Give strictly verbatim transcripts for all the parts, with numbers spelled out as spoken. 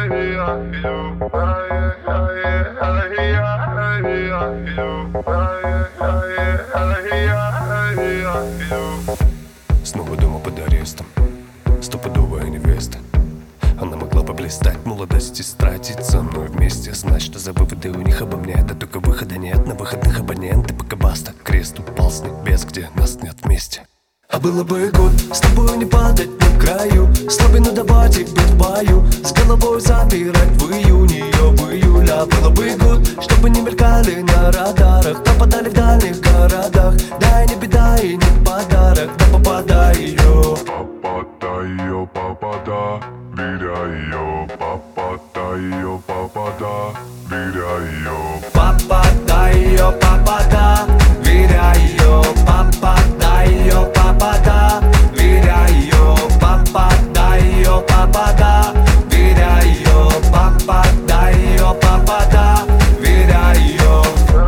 Снова дома под арестом, стопудовая невеста. Она могла бы блистать, молодость истратить со мной вместе. Знать, что за выводы у них обо мне, да только выхода нет. На выходных абоненты, пока баста. Крест упал с небес, где нас нет вместе. А было бы год с тобой не падать на краю, слабину добавить в бою, с головой запирать в июне ее в июле. А было бы год, чтобы не мелькали на радарах, пропадали в дальних городах. Да и не беда, и не подарок, да попадай ее. Попадай ее, попада, видя ее. Попадай ее, попада, видя ее. Попадай ее, попада, видя ее. Попадай ее, попада, видя ее. Попадай ее, попада, видя ее. Попадай ее, попада, видя ее.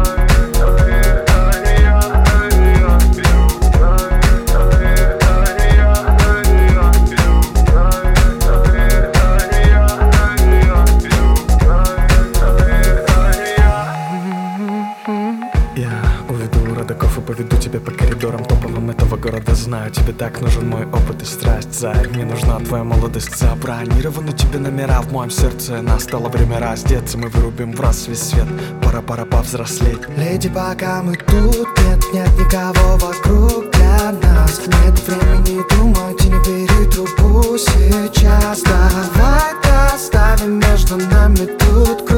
И поведу тебя по коридорам топовым этого города. Знаю, тебе так нужен мой опыт и страсть. Зай, мне нужна твоя молодость. Забронированы тебе номера в моем сердце. Настало время раздеться, мы вырубим в раз весь свет. Пора-пора повзрослеть. Леди, пока мы тут, нет, нет никого вокруг для нас. Нет времени думать и не бери трубу сейчас. Давай оставим между нами тут